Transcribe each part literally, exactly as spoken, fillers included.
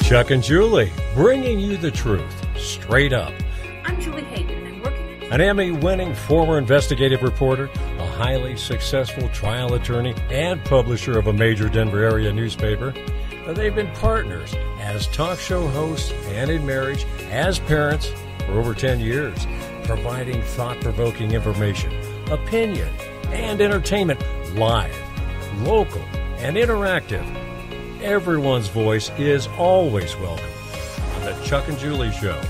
Chuck and Julie, bringing you the truth, straight up. I'm Julie Hayden. I'm working at... An Emmy-winning former investigative reporter, a highly successful trial attorney, and publisher of a major Denver area newspaper. They've been partners as talk show hosts and in marriage, as parents, for over ten years, providing thought-provoking information, opinion, and entertainment live, local, and interactive. Everyone's voice is always welcome on the Chuck and Julie Show.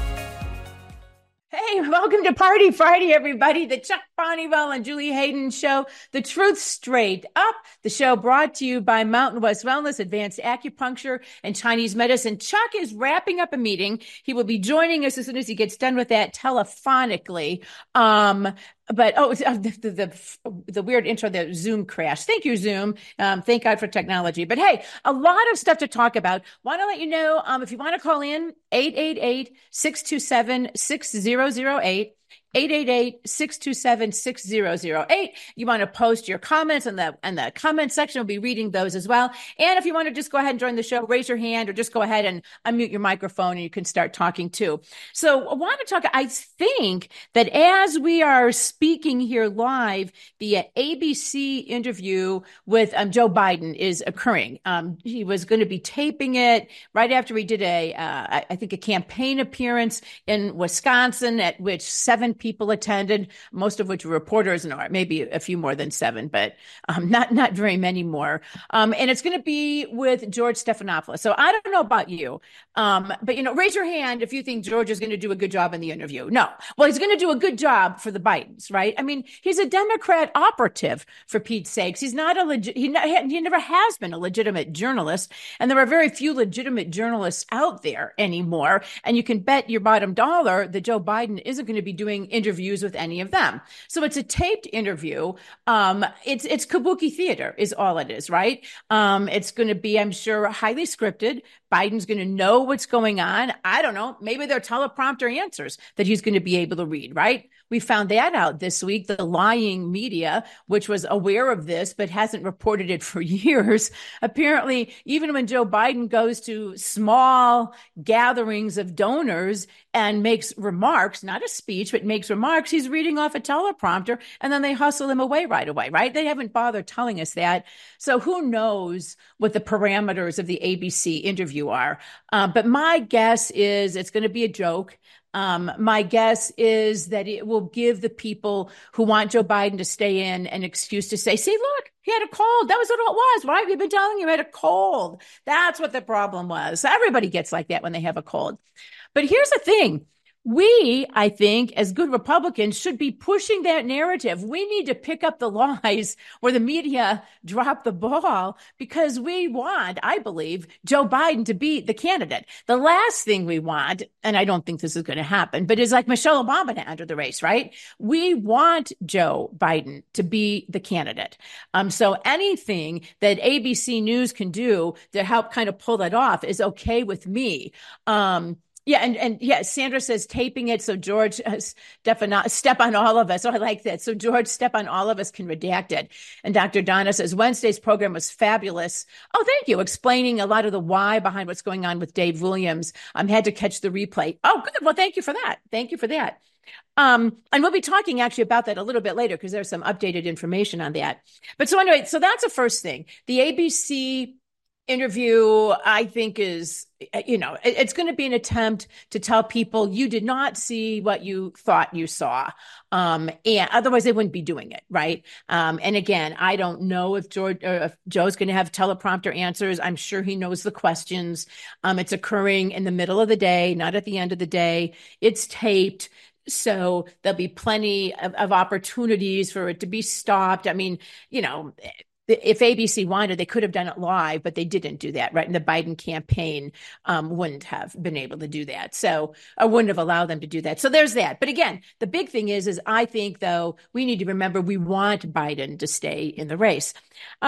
Hey, welcome to Party Friday, everybody. The Chuck Bonneville and Julie Hayden Show, The Truth Straight Up. The show brought to you by Mountain West Wellness, Advanced Acupuncture, and Chinese Medicine. Chuck is wrapping up a meeting. He will be joining us as soon as he gets done with that telephonically. Um, But, oh, the, the, the, the weird intro, the Zoom crash. Thank you, Zoom. Um, thank God for technology. But hey, a lot of stuff to talk about. Want to let you know, um, if you want to call in, eight eight eight, six two seven, six zero zero eight. eight eight eight, six two seven, six zero zero eight. You want to post your comments in the, in the comment section. We'll be reading those as well. And if you want to just go ahead and join the show, raise your hand or just go ahead and unmute your microphone and you can start talking too. So I want to talk, I think that as we are speaking here live, the A B C interview with um, Joe Biden is occurring. Um, he was going to be taping it right after he did a, uh, I think a campaign appearance in Wisconsin at which seven people attended, most of which were reporters, and maybe a few more than seven, but um, not not very many more. Um, and it's going to be with George Stephanopoulos. So I don't know about you, um, but you know, raise your hand if you think George is going to do a good job in the interview. No, well, he's going to do a good job for the Bidens, right? I mean, he's a Democrat operative, for Pete's sakes. He's not a legit. He, he never has been a legitimate journalist, and there are very few legitimate journalists out there anymore. And you can bet your bottom dollar that Joe Biden isn't going to be doing interviews with any of them. So it's a taped interview. Um, it's it's kabuki theater is all it is, right? Um, it's going to be, I'm sure, highly scripted. Biden's going to know what's going on. I don't know. Maybe they're teleprompter answers that he's going to be able to read, right? We found that out this week. The lying media, which was aware of this but hasn't reported it for years, apparently, even when Joe Biden goes to small gatherings of donors and makes remarks, not a speech, but makes remarks, he's reading off a teleprompter, and then they hustle him away right away, right? They haven't bothered telling us that. So who knows what the parameters of the A B C interview are. Uh, but my guess is it's going to be a joke. Um, my guess is that it will give the people who want Joe Biden to stay in an excuse to say, see, look, he had a cold. That was what it was, right? We've been telling you he had a cold. That's what the problem was. Everybody gets like that when they have a cold. But here's the thing. We, I think, as good Republicans, should be pushing that narrative. We need to pick up the lies where the media drop the ball because we want, I believe, Joe Biden to be the candidate. The last thing we want, and I don't think this is going to happen, but is like Michelle Obama to enter the race, right? We want Joe Biden to be the candidate. Um, so anything that A B C News can do to help kind of pull that off is okay with me. Um, Yeah, and and yeah, Sandra says taping it so George uh, step, on, step on all of us. Oh, I like that. So George step on all of us can redact it. And Doctor Donna says Wednesday's program was fabulous. Oh, thank you. Explaining a lot of the why behind what's going on with Dave Williams. I um, had to catch the replay. Oh, good. Well, thank you for that. Thank you for that. Um, and we'll be talking actually about that a little bit later because there's some updated information on that. But so anyway, so that's the first thing. The A B C interview, I think, is, you know, it, it's going to be an attempt to tell people you did not see what you thought you saw. Um, and otherwise they wouldn't be doing it. Right. Um, and again, I don't know if George or if Joe's going to have teleprompter answers. I'm sure he knows the questions. Um, it's occurring in the middle of the day, not at the end of the day. It's taped. So there'll be plenty of, of opportunities for it to be stopped. I mean, you know, if A B C wanted, they could have done it live, but they didn't do that, right? And the Biden campaign um, wouldn't have been able to do that. So I wouldn't have allowed them to do that. So there's that. But again, the big thing is, is I think, though, we need to remember we want Biden to stay in the race. Um,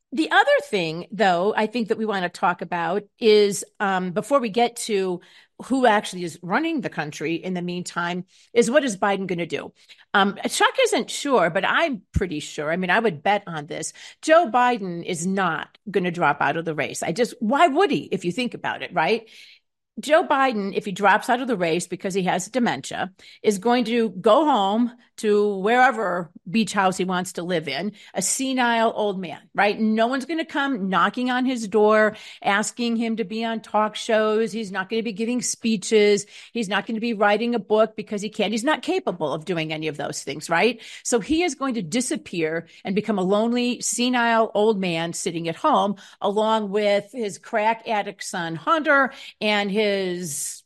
The other thing, though, I think that we want to talk about is um, before we get to who actually is running the country in the meantime, is what is Biden going to do? Um, Chuck isn't sure, but I'm pretty sure. I mean, I would bet on this. Joe Biden is not going to drop out of the race. I just, why would he, if you think about it, right? Joe Biden, if he drops out of the race because he has dementia, is going to go home to wherever beach house he wants to live in, a senile old man, right? No one's going to come knocking on his door, asking him to be on talk shows. He's not going to be giving speeches. He's not going to be writing a book because he can't. He's not capable of doing any of those things, right? So he is going to disappear and become a lonely, senile old man sitting at home, along with his crack addict son, Hunter, and his his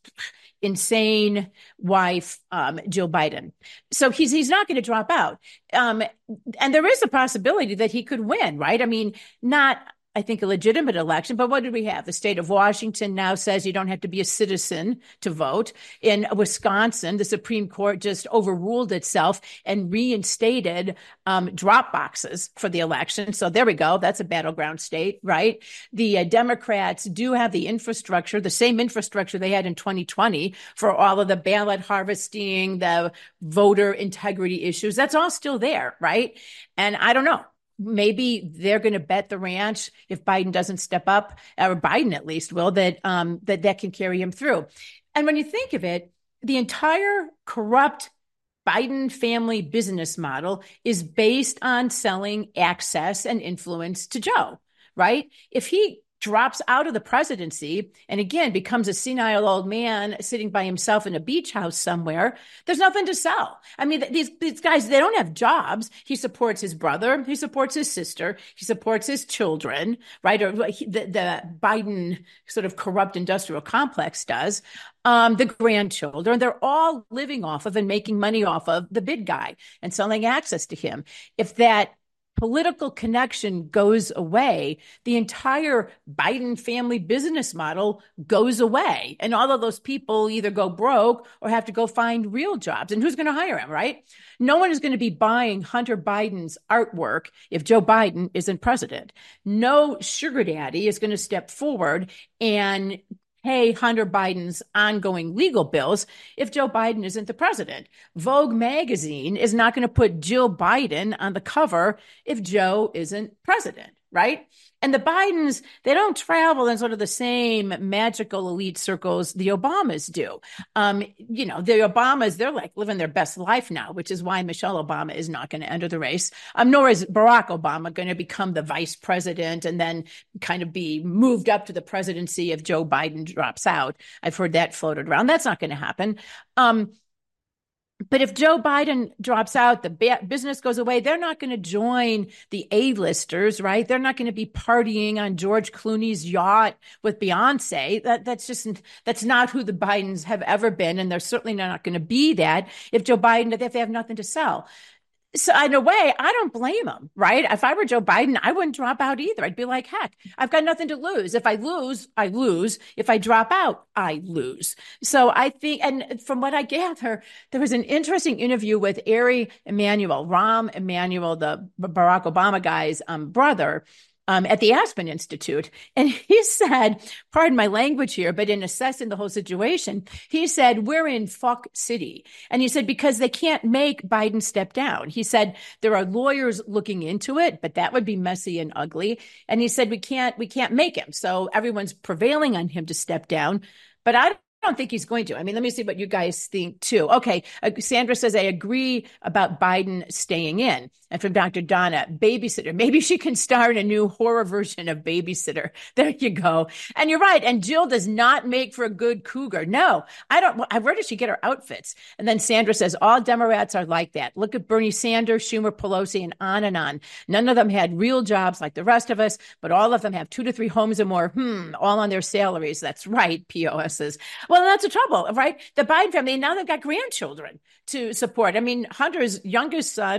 insane wife, um, Jill Biden. So he's he's not going to drop out. Um, and there is a possibility that he could win, right? I mean, not, I think, a legitimate election, but what did we have? The state of Washington now says you don't have to be a citizen to vote. In Wisconsin, the Supreme Court just overruled itself and reinstated um, drop boxes for the election. So there we go. That's a battleground state, right? The uh, Democrats do have the infrastructure, the same infrastructure they had in twenty twenty for all of the ballot harvesting, the voter integrity issues. That's all still there, right? And I don't know. Maybe they're going to bet the ranch if Biden doesn't step up, or Biden at least will, that um, that that can carry him through. And when you think of it, the entire corrupt Biden family business model is based on selling access and influence to Joe, right? If he drops out of the presidency and again becomes a senile old man sitting by himself in a beach house somewhere, there's nothing to sell. I mean, these these guys, they don't have jobs. He supports his brother, he supports his sister, he supports his children, right? Or he, the, the Biden sort of corrupt industrial complex does. Um, the grandchildren, they're all living off of and making money off of the big guy and selling access to him. If that political connection goes away, the entire Biden family business model goes away. And all of those people either go broke or have to go find real jobs. And who's going to hire them, right? No one is going to be buying Hunter Biden's artwork if Joe Biden isn't president. No sugar daddy is going to step forward and pay Hunter Biden's ongoing legal bills if Joe Biden isn't the president. Vogue magazine is not going to put Jill Biden on the cover if Joe isn't president, right? And the Bidens, they don't travel in sort of the same magical elite circles the Obamas do. Um, you know, the Obamas, they're like living their best life now, which is why Michelle Obama is not going to enter the race. Um, nor is Barack Obama going to become the vice president and then kind of be moved up to the presidency if Joe Biden drops out. I've heard that floated around. That's not going to happen. Um, But if Joe Biden drops out, the ba- business goes away, they're not going to join the A-listers, right? They're not going to be partying on George Clooney's yacht with Beyonce. That, that's just, that's not who the Bidens have ever been. And they're certainly not going to be that if Joe Biden, if they have nothing to sell. So in a way, I don't blame him, right? If I were Joe Biden, I wouldn't drop out either. I'd be like, heck, I've got nothing to lose. If I lose, I lose. If I drop out, I lose. So I think, and from what I gather, there was an interesting interview with Ari Emanuel, Rahm Emanuel, the Barack Obama guy's um, brother, Um, at the Aspen Institute. And he said, pardon my language here, but in assessing the whole situation, he said, we're in fuck city. And he said, because they can't make Biden step down. He said, there are lawyers looking into it, but that would be messy and ugly. And he said, we can't, we can't make him. So everyone's prevailing on him to step down. But I I don't think he's going to. I mean, let me see what you guys think too. Okay. Uh, Sandra says, I agree about Biden staying in. And from Doctor Donna, Babysitter. Maybe she can star in a new horror version of Babysitter. There you go. And you're right. And Jill does not make for a good cougar. No, I don't. I Where does she get her outfits? And then Sandra says, all Democrats are like that. Look at Bernie Sanders, Schumer, Pelosi, and on and on. None of them had real jobs like the rest of us, but all of them have two to three homes or more. Hmm, all on their salaries. That's right, P O Ss. Well, that's the trouble, right? The Biden family, now they've got grandchildren to support. I mean, Hunter's youngest son,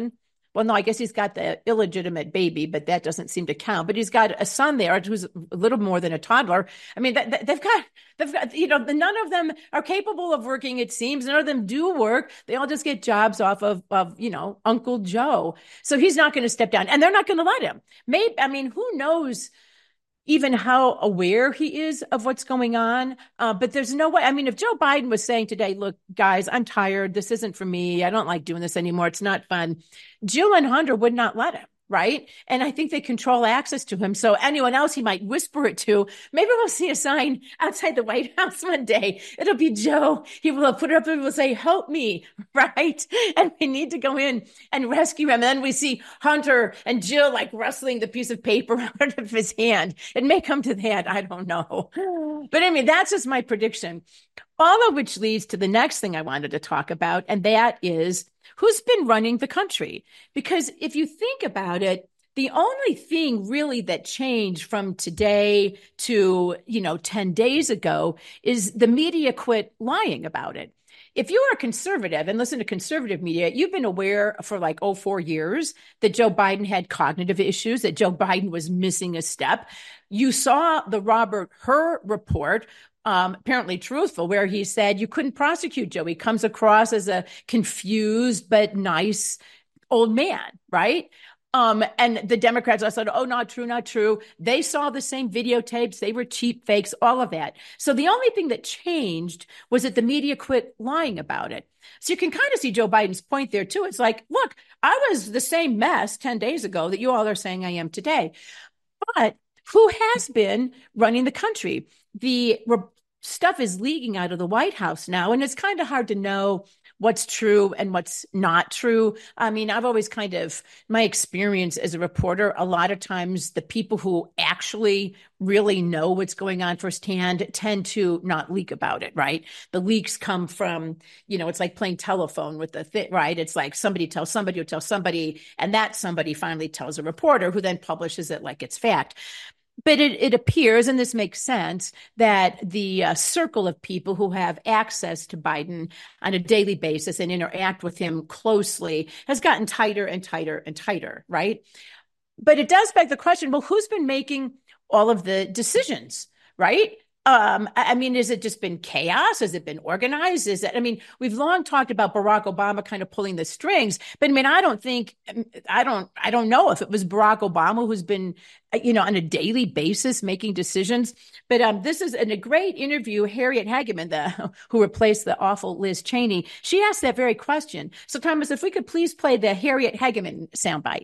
well, no, I guess he's got the illegitimate baby, but that doesn't seem to count. But he's got a son there who's a little more than a toddler. I mean, that, that, they've got, they've got, you know, none of them are capable of working, it seems. None of them do work. They all just get jobs off of, of you know, Uncle Joe. So he's not going to step down, and they're not going to let him. Maybe, I mean, who knows even how aware he is of what's going on. Uh, but there's no way. I mean, if Joe Biden was saying today, look, guys, I'm tired. This isn't for me. I don't like doing this anymore. It's not fun. Jill and Hunter would not let him. Right. And I think they control access to him. So anyone else he might whisper it to, maybe we'll see a sign outside the White House one day. It'll be Joe. He will put it up and will say, help me. Right. And we need to go in and rescue him. And then we see Hunter and Jill like wrestling the piece of paper out of his hand. It may come to that. I don't know. But I mean, that's just my prediction. All of which leads to the next thing I wanted to talk about. And that is, who's been running the country? Because if you think about it, the only thing really that changed from today to, you know, ten days ago is the media quit lying about it. If you are a conservative and listen to conservative media, you've been aware for like, oh, four years that Joe Biden had cognitive issues, that Joe Biden was missing a step. You saw the Robert Hur report, Um, apparently truthful, where he said you couldn't prosecute Joe. He comes across as a confused but nice old man, right? Um, and the Democrats all said, oh, not true, not true. They saw the same videotapes. They were cheap fakes, all of that. So the only thing that changed was that the media quit lying about it. So you can kind of see Joe Biden's point there, too. It's like, look, I was the same mess ten days ago that you all are saying I am today. But who has been running the country? The re- stuff is leaking out of the White House now, and it's kind of hard to know what's true and what's not true. I mean, I've always kind of, my experience as a reporter, a lot of times the people who actually really know what's going on firsthand tend to not leak about it, right? The leaks come from, you know, it's like playing telephone with the thing, right? It's like somebody tells somebody who tells somebody, and that somebody finally tells a reporter who then publishes it like it's fact. But it, it appears, and this makes sense, that the uh, circle of people who have access to Biden on a daily basis and interact with him closely has gotten tighter and tighter and tighter, right? But it does beg the question, well, who's been making all of the decisions, right? Um, I mean, has it just been chaos? Has it been organized? Is it, I mean, we've long talked about Barack Obama kind of pulling the strings, but I mean, I don't think, I don't, I don't know if it was Barack Obama who's been, you know, on a daily basis making decisions. But um, this is in a great interview, Harriet Hageman, the, who replaced the awful Liz Cheney, she asked that very question. So Thomas, if we could please play the Harriet Hageman soundbite.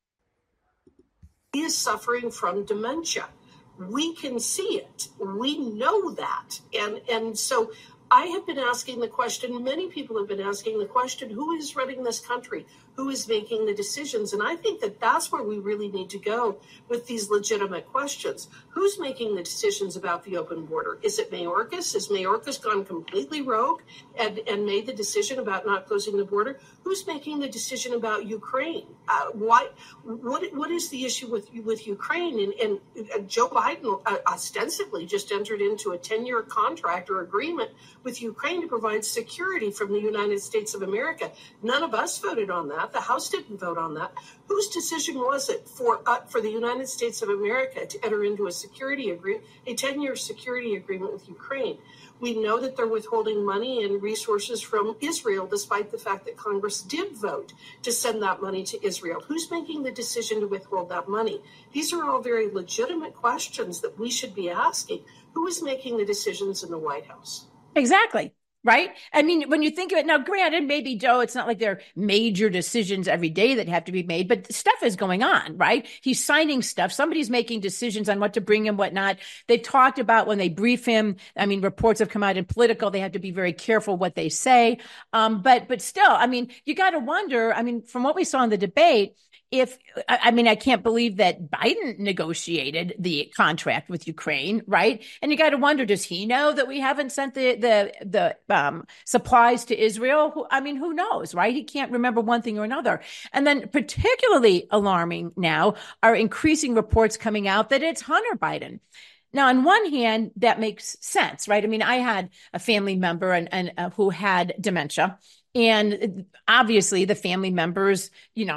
He is suffering from dementia. We can see it. We know that. And and so I have been asking the question, many people have been asking the question, who is running this country? Who is making the decisions? And I think that that's where we really need to go with these legitimate questions. Who's making the decisions about the open border? Is it Mayorkas? Has Mayorkas gone completely rogue and, and made the decision about not closing the border? Who's making the decision about Ukraine? Uh, why? What? What is the issue with with Ukraine? And, and uh, Joe Biden uh, ostensibly just entered into a ten-year contract or agreement with Ukraine to provide security from the United States of America. None of us voted on that. The House didn't vote on that. Whose decision was it for uh, for the United States of America to enter into a security agreement, a ten-year security agreement with Ukraine? We know that they're withholding money and resources from Israel, despite the fact that Congress did vote to send that money to Israel. Who's making the decision to withhold that money? These are all very legitimate questions that we should be asking. Who is making the decisions in the White House? Exactly. Right. I mean, when you think of it now, granted, maybe, Joe, it's not like there are major decisions every day that have to be made, but stuff is going on, right? He's signing stuff. Somebody's making decisions on what to bring him, what not. They talked about when they brief him. I mean, reports have come out in Political. They have to be very careful what they say. Um, but but still, I mean, you got to wonder, I mean, from what we saw in the debate, if, I mean, I can't believe that Biden negotiated the contract with Ukraine, right? And you got to wonder, does he know that we haven't sent the the the um, supplies to Israel? Who, I mean, who knows, right? He can't remember one thing or another. And then particularly alarming now are increasing reports coming out that it's Hunter Biden. Now, on one hand, that makes sense, right? I mean, I had a family member and, and uh, who had dementia, and obviously the family members, you know,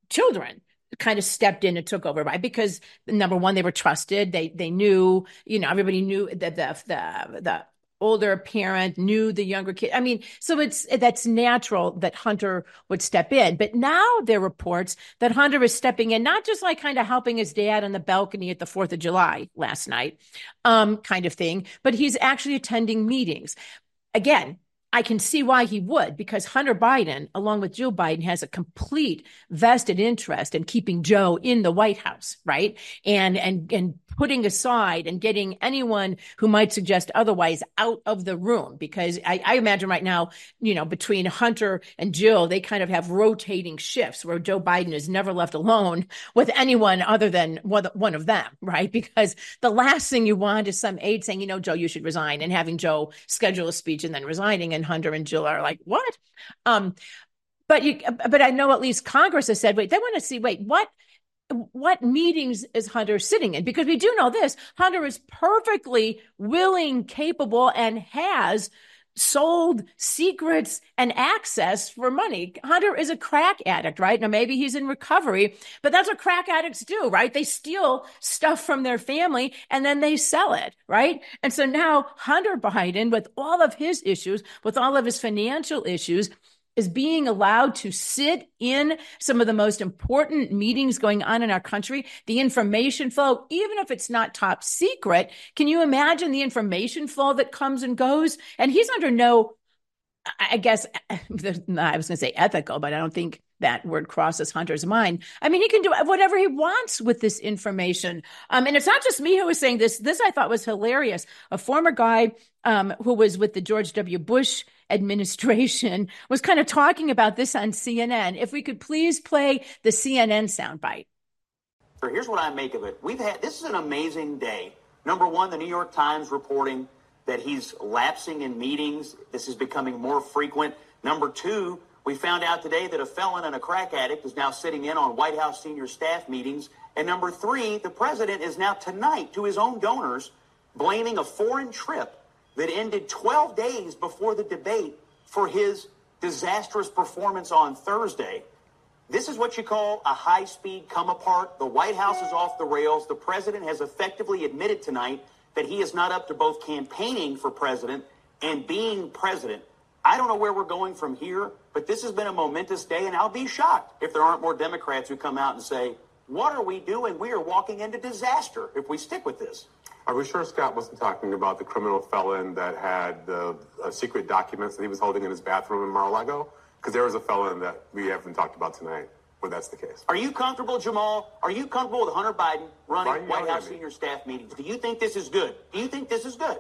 children kind of stepped in and took over, right? Because number one, they were trusted. They they knew, you know, everybody knew that the the the older parent knew the younger kid. I mean, so it's that's natural that Hunter would step in. But now there are reports that Hunter is stepping in, not just like kind of helping his dad on the balcony at the fourth of July last night, um, kind of thing, but he's actually attending meetings. Again, I can see why he would, because Hunter Biden, along with Joe Biden, has a complete vested interest in keeping Joe in the White House, right? And and and putting aside and getting anyone who might suggest otherwise out of the room, because I, I imagine right now, you know, between Hunter and Jill, they kind of have rotating shifts where Joe Biden is never left alone with anyone other than one, one of them, right? Because the last thing you want is some aide saying, you know, Joe, you should resign, and having Joe schedule a speech and then resigning, and Hunter and Jill are like, what? Um, but you, but I know at least Congress has said, wait, they want to see, wait, what? What meetings is Hunter sitting in? Because we do know this, Hunter is perfectly willing, capable, and has sold secrets and access for money. Hunter is a crack addict, right? Now, maybe he's in recovery, but that's what crack addicts do, right? They steal stuff from their family and then they sell it, right? And so now Hunter Biden, with all of his issues, with all of his financial issues, is being allowed to sit in some of the most important meetings going on in our country. The information flow, even if it's not top secret, can you imagine the information flow that comes and goes? And he's under no, I guess, I was going to say ethical, but I don't think that word crosses Hunter's mind. I mean, he can do whatever he wants with this information. Um, and it's not just me who was saying this. This I thought was hilarious. A former guy um, who was with the George W. Bush administration was kind of talking about this on C N N. If we could please play the C N N soundbite. Here's what I make of it. We've had, this is an amazing day. Number one, the New York Times reporting that he's lapsing in meetings. This is becoming more frequent. Number two, we found out today that a felon and a crack addict is now sitting in on White House senior staff meetings. And number three, the president is now tonight to his own donors blaming a foreign trip that ended twelve days before the debate for his disastrous performance on Thursday. This is what you call a high-speed come apart. The White House is off the rails. The president has effectively admitted tonight that he is not up to both campaigning for president and being president. I don't know where we're going from here, but this has been a momentous day, and I'll be shocked if there aren't more Democrats who come out and say, what are we doing? We are walking into disaster if we stick with this. Are we sure Scott wasn't talking about the criminal felon that had the uh, secret documents that he was holding in his bathroom in Mar-a-Lago? Because there was a felon that we haven't talked about tonight where that's the case. Are you comfortable, Jamal? Are you comfortable with Hunter Biden running White House senior staff meetings? Do you think this is good? Do you think this is good?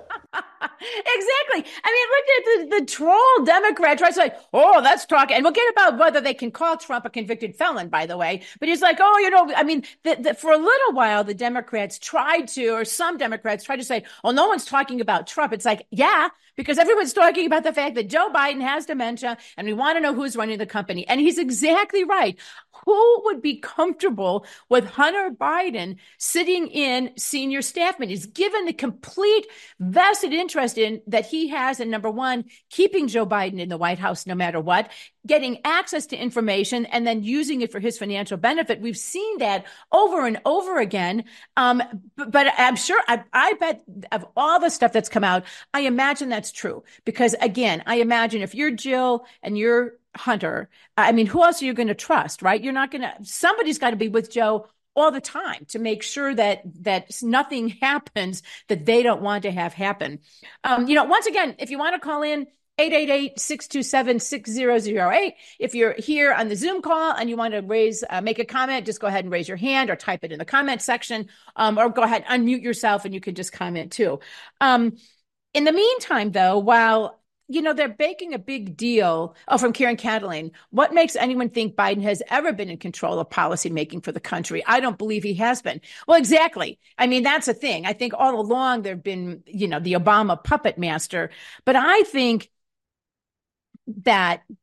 Exactly. I mean, look at the, the troll Democrat tries to say, oh, that's talking. And we'll get about whether they can call Trump a convicted felon, by the way. But he's like, oh, you know, I mean, the, the, for a little while, the Democrats tried to, or some Democrats tried to say, oh, no one's talking about Trump. It's like, yeah, because everyone's talking about the fact that Joe Biden has dementia and we want to know who's running the company. And he's exactly right. Who would be comfortable with Hunter Biden sitting in senior staff meetings, given the complete vested interest in that he has in, number one, keeping Joe Biden in the White House no matter what, getting access to information and then using it for his financial benefit. We've seen that over and over again. Um, but, but I'm sure, I, I bet of all the stuff that's come out, I imagine that's true. Because again, I imagine if you're Jill and you're Hunter, I mean, who else are you going to trust, right? You're not going to, somebody's got to be with Joe all the time to make sure that that nothing happens that they don't want to have happen. Um, you know, once again, if you want to call in, eight eight eight, six two seven, six zero zero eight. If you're here on the Zoom call and you want to raise, uh, make a comment, just go ahead and raise your hand or type it in the comment section, um, or go ahead, unmute yourself and you can just comment too. Um, in the meantime, though, while you know, they're making a big deal. Oh, from Karen Cataline. What makes anyone think Biden has ever been in control of policymaking for the country? I don't believe he has been. Well, exactly. I mean, that's a thing. I think all along there have been, you know, the Obama puppet master. But I think that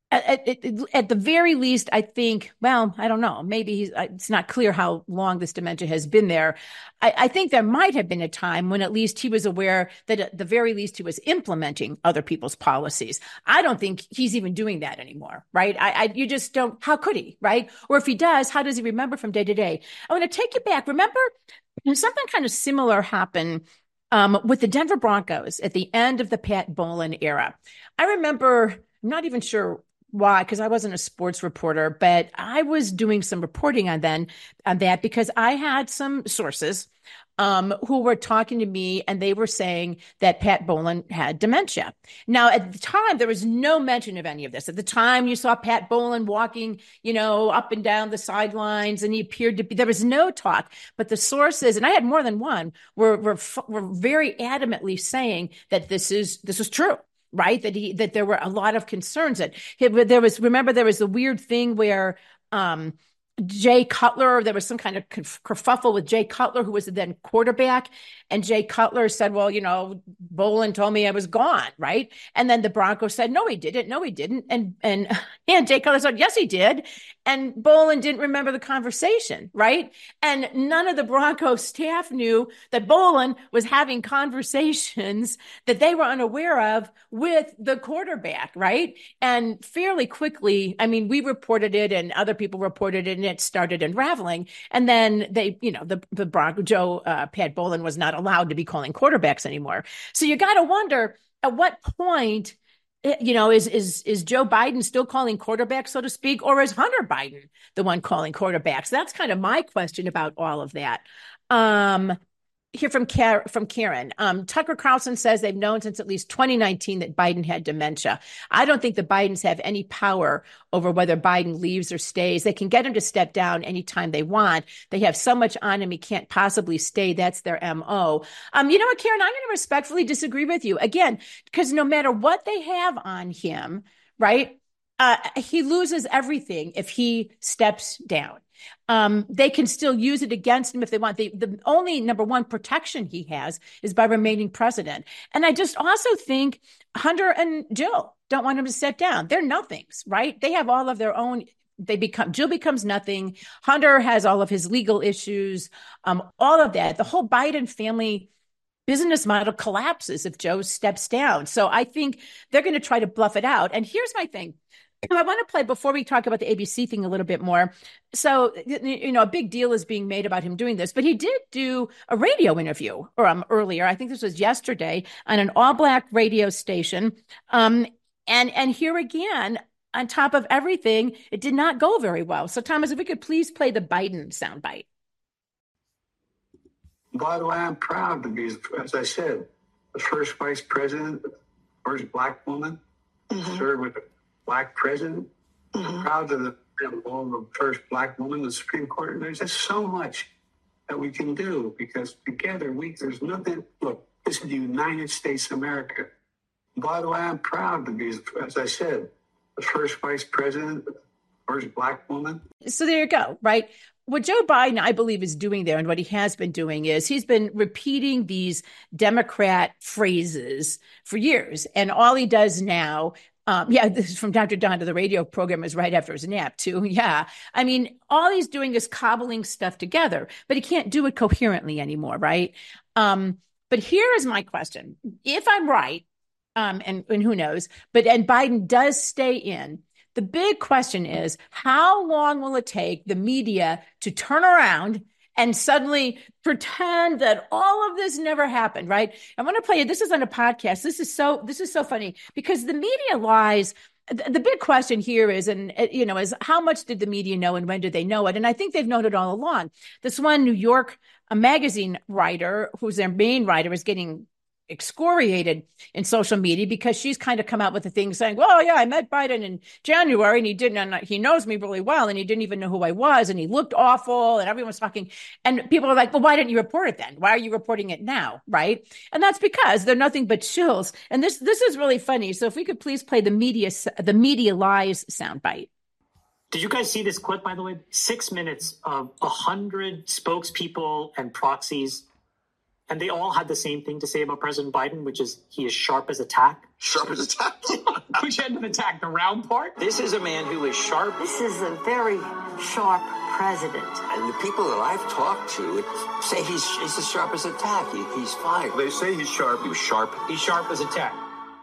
At, at, at the very least, I think, well, I don't know. Maybe he's, it's not clear how long this dementia has been there. I, I think there might have been a time when at least he was aware that at the very least he was implementing other people's policies. I don't think he's even doing that anymore, right? I, I you just don't, how could he, right? Or if he does, how does he remember from day to day? I want to take you back. Remember, something kind of similar happened um, with the Denver Broncos at the end of the Pat Bowlen era. I remember, I'm not even sure why, because I wasn't a sports reporter, but I was doing some reporting on then on that because I had some sources um, who were talking to me and they were saying that Pat Bowlen had dementia. Now, at the time, there was no mention of any of this. At the time, you saw Pat Bowlen walking, you know, up and down the sidelines, and he appeared to be, there was no talk. But the sources, and I had more than one, were were, were very adamantly saying that this is this is true. Right. That he that there were a lot of concerns that he, there was. Remember, there was a weird thing where um, Jay Cutler, there was some kind of kerfuffle with Jay Cutler, who was the then quarterback. And Jay Cutler said, well, you know, Bowlen told me I was gone. Right. And then the Broncos said, no, he didn't. No, he didn't. And and, and Jay Cutler said, yes, he did. And Bowlen didn't remember the conversation. Right. And none of the Broncos staff knew that Bowlen was having conversations that they were unaware of with the quarterback. Right. And fairly quickly, I mean, we reported it and other people reported it, and it started unraveling. And then they, you know, the, the Bronco, Joe, uh, Pat Bowlen was not allowed to be calling quarterbacks anymore. So you got to wonder at what point, you know, is is is Joe Biden still calling quarterbacks, so to speak, or is Hunter Biden the one calling quarterbacks? That's kind of my question about all of that. Um, here from Car- from Karen, um, Tucker Carlson says they've known since at least twenty nineteen that Biden had dementia. I don't think the Bidens have any power over whether Biden leaves or stays. They can get him to step down anytime they want. They have so much on him, he can't possibly stay. That's their M O. Um, you know what, Karen, I'm going to respectfully disagree with you again, because no matter what they have on him, right, uh, he loses everything if he steps down. Um, they can still use it against him if they want. They, the only number one protection he has is by remaining president. And I just also think Hunter and Jill don't want him to step down. They're nothings, right? They have all of their own. They become, Jill becomes nothing. Hunter has all of his legal issues, um, all of that. The whole Biden family business model collapses if Joe steps down. So I think they're going to try to bluff it out. And here's my thing. I want to play, before we talk about the A B C thing a little bit more. So, you know, a big deal is being made about him doing this, but he did do a radio interview or um, earlier. I think this was yesterday on an all black radio station. Um, and, and here again, on top of everything, it did not go very well. So, Thomas, if we could please play the Biden soundbite. By the way, I'm proud to be, as I said, the first vice president, first black woman, mm-hmm. served with the Black president. Mm-hmm. I'm proud to the, the first black woman in the Supreme Court. And there's just so much that we can do because together we there's nothing. Look, this is the United States of America. By the way, I'm proud to be, as I said, the first vice president, first black woman. So there you go, right? What Joe Biden, I believe, is doing there and what he has been doing is he's been repeating these Democrat phrases for years. And all he does now, Um, yeah, this is from Doctor Don to the radio program is right after his nap, too. Yeah. I mean, all he's doing is cobbling stuff together, but he can't do it coherently anymore, right? Um, but here is my question. If I'm right, um, and, and who knows, but and Biden does stay in, the big question is, how long will it take the media to turn around and suddenly pretend that all of this never happened, right? I want to play it. This is on a podcast. This is so, this is so funny because the media lies. The big question here is, and you know, is how much did the media know and when did they know it? And I think they've known it all along. This one New York a magazine writer, who's their main writer, is getting excoriated in social media because she's kind of come out with the thing saying, well, yeah, I met Biden in January and he didn't, and he knows me really well and he didn't even know who I was and he looked awful and everyone's talking. And people are like, well, why didn't you report it then? Why are you reporting it now? Right. And that's because they're nothing but shills. And this, this is really funny. So if we could please play the media, the media lies soundbite. Did you guys see this clip, by the way? Six minutes of a hundred spokespeople and proxies And they all had the same thing to say about President Biden, which is he is sharp as a tack. Sharp as a tack? Which end of the tack? The round part? This is a man who is sharp. This is a very sharp president. And the people that I've talked to say he's, he's as sharp as a tack. He, he's fine. They say he's sharp. He was sharp. He's sharp as a tack.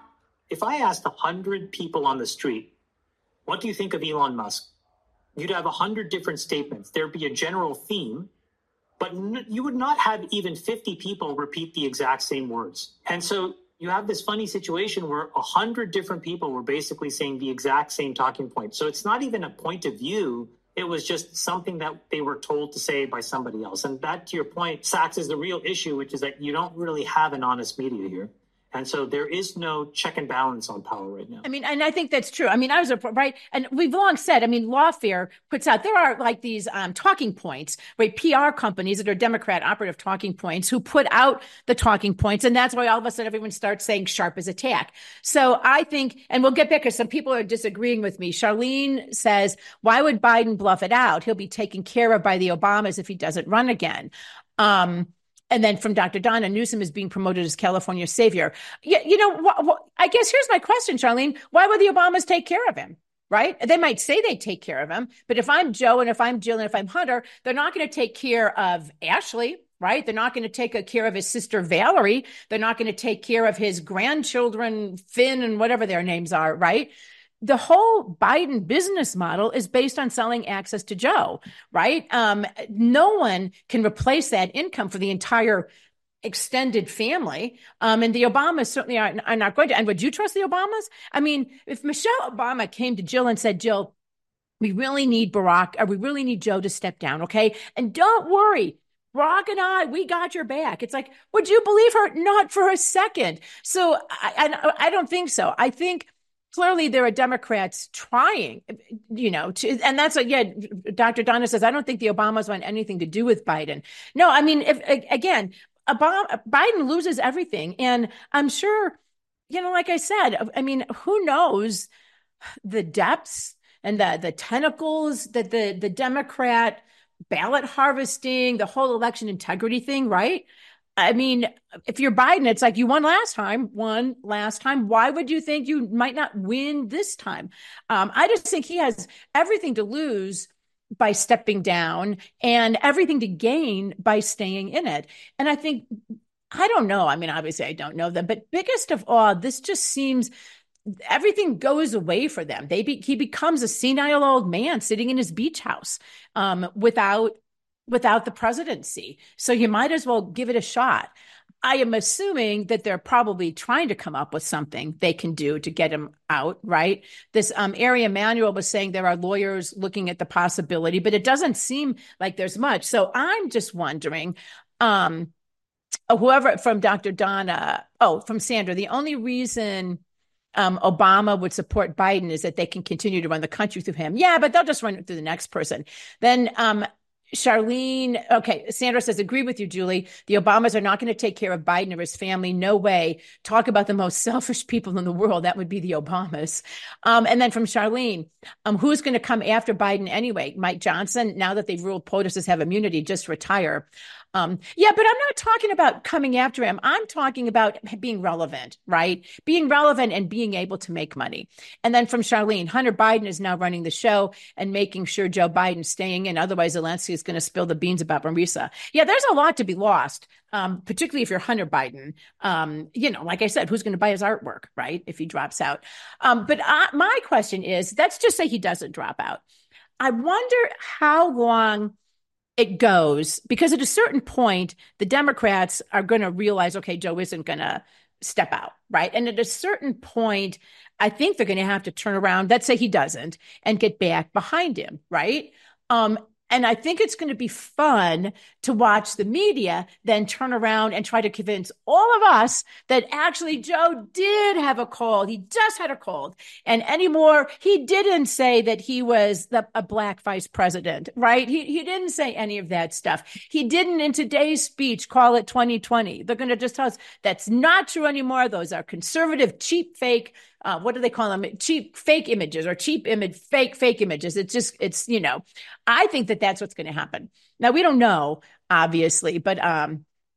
If I asked one hundred people on the street, what do you think of Elon Musk? You'd have one hundred different statements. There'd be a general theme. But you would not have even fifty people repeat the exact same words. And so you have this funny situation where one hundred different people were basically saying the exact same talking point. So it's not even a point of view. It was just something that they were told to say by somebody else. And that, to your point, Sachs, is the real issue, which is that you don't really have an honest media here. And so there is no check and balance on power right now. I mean, and I think that's true. I mean, I was a, right. And we've long said, I mean, Lawfare puts out, there are like these um, talking points, right? P R companies that are Democrat operative talking points who put out the talking points. And that's why all of a sudden everyone starts saying sharp as a tack. So I think, and we'll get back because some people are disagreeing with me. Charlene says, why would Biden bluff it out? He'll be taken care of by the Obamas if he doesn't run again. Um, And then from Doctor Donna, Newsom is being promoted as California's savior. You, you know, wh- wh- I guess here's my question, Charlene. Why would the Obamas take care of him, right? They might say they take care of him, but if I'm Joe and if I'm Jill and if I'm Hunter, they're not going to take care of Ashley, right? They're not going to take care of his sister, Valerie. They're not going to take care of his grandchildren, Finn and whatever their names are, right? The whole Biden business model is based on selling access to Joe, right? Um, no one can replace that income for the entire extended family. Um, and the Obamas certainly are, are not going to. And would you trust the Obamas? I mean, if Michelle Obama came to Jill and said, Jill, we really need Barack, or we really need Joe to step down, okay? And don't worry, Barack and I, we got your back. It's like, would you believe her? Not for a second. So I, I, I don't think so. I think clearly there are Democrats trying, you know, to, and that's like, yeah, Doctor Donna says, I don't think the Obamas want anything to do with Biden. No, I mean, if again, Obama, Biden loses everything. And I'm sure, you know, like I said, I mean, who knows the depths and the, the tentacles that the, the Democrat ballot harvesting, the whole election integrity thing, right? I mean, if you're Biden, it's like you won last time, won last time. Why would you think you might not win this time? Um, I just think he has everything to lose by stepping down and everything to gain by staying in it. And I think, I don't know. I mean, obviously I don't know them, but biggest of all, this just seems everything goes away for them. They be, he becomes a senile old man sitting in his beach house um, without without the presidency. So you might as well give it a shot. I am assuming that they're probably trying to come up with something they can do to get him out, right? This um, Ari Emanuel was saying there are lawyers looking at the possibility, but it doesn't seem like there's much. So I'm just wondering, um, whoever from Doctor Donna, oh, from Sandra, the only reason um, Obama would support Biden is that they can continue to run the country through him. Yeah, but they'll just run it through the next person. Then um, Charlene, okay, Sandra says, agree with you, Julie. The Obamas are not going to take care of Biden or his family. No way. Talk about the most selfish people in the world. That would be the Obamas. Um, and then from Charlene, um, who's going to come after Biden anyway? Mike Johnson, now that they've ruled POTUS have immunity, just retire. Um, yeah, but I'm not talking about coming after him. I'm talking about being relevant, right? Being relevant and being able to make money. And then from Charlene, Hunter Biden is now running the show and making sure Joe Biden's staying in. Otherwise, Zelensky is going to spill the beans about Marisa. Yeah, there's a lot to be lost, um, particularly if you're Hunter Biden. Um, you know, like I said, who's going to buy his artwork, right, if he drops out? Um, but I, my question is, let's just say he doesn't drop out. I wonder how long it goes, because at a certain point, the Democrats are going to realize, okay, Joe isn't going to step out, right? And at a certain point, I think they're going to have to turn around, let's say he doesn't, and get back behind him, right? Um, and I think it's going to be fun to watch the media then turn around and try to convince all of us that actually Joe did have a cold. He just had a cold. And anymore, he didn't say that he was the, a black vice president, right? He, he didn't say any of that stuff. He didn't in today's speech call it twenty twenty. They're going to just tell us that's not true anymore. Those are conservative, cheap, fake Uh, what do they call them? Cheap fake images or cheap image, fake, fake images. It's just, it's, you know, I think that that's what's going to happen. Now, we don't know, obviously, but um,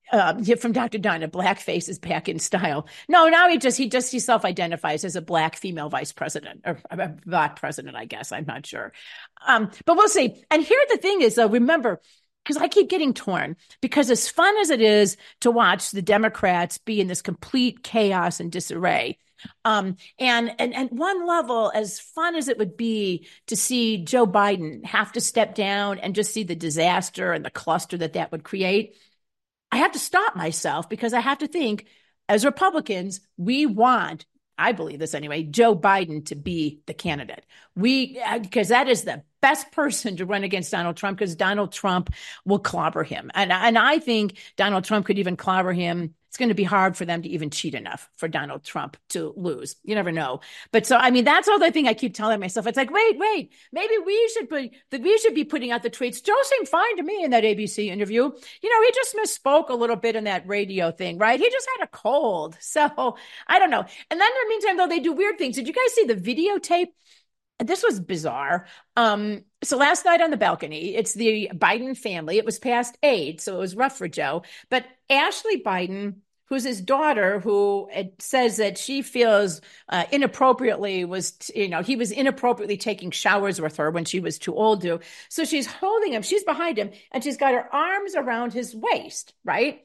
Uh, from Doctor Donna, blackface is back in style. No, now he just he just he self-identifies as a black female vice president or a black president, I guess. I'm not sure, um, but we'll see. And here the thing is, though, remember, because I keep getting torn, because as fun as it is to watch the Democrats be in this complete chaos and disarray, um, and and and one level, as fun as it would be to see Joe Biden have to step down and just see the disaster and the cluster that that would create, I have to stop myself because I have to think, as Republicans, we want, I believe this anyway, Joe Biden to be the candidate. We, because that is the best person to run against Donald Trump, because Donald Trump will clobber him. And, and I think Donald Trump could even clobber him. It's going to be hard for them to even cheat enough for Donald Trump to lose. You never know. But so, I mean, that's all the thing I keep telling myself. It's like, wait, wait, maybe we should put that we should be putting out the tweets. Joe seemed fine to me in that A B C interview. You know, he just misspoke a little bit in that radio thing, right? He just had a cold. So I don't know. And then in the meantime, though, they do weird things. Did you guys see the videotape? This was bizarre. Um, so last night on the balcony, it's the Biden family. It was past eight, so it was rough for Joe. But Ashley Biden, who's his daughter, who it says that she feels uh, inappropriately was, t- you know, he was inappropriately taking showers with her when she was too old to. So she's holding him, she's behind him, and she's got her arms around his waist, right?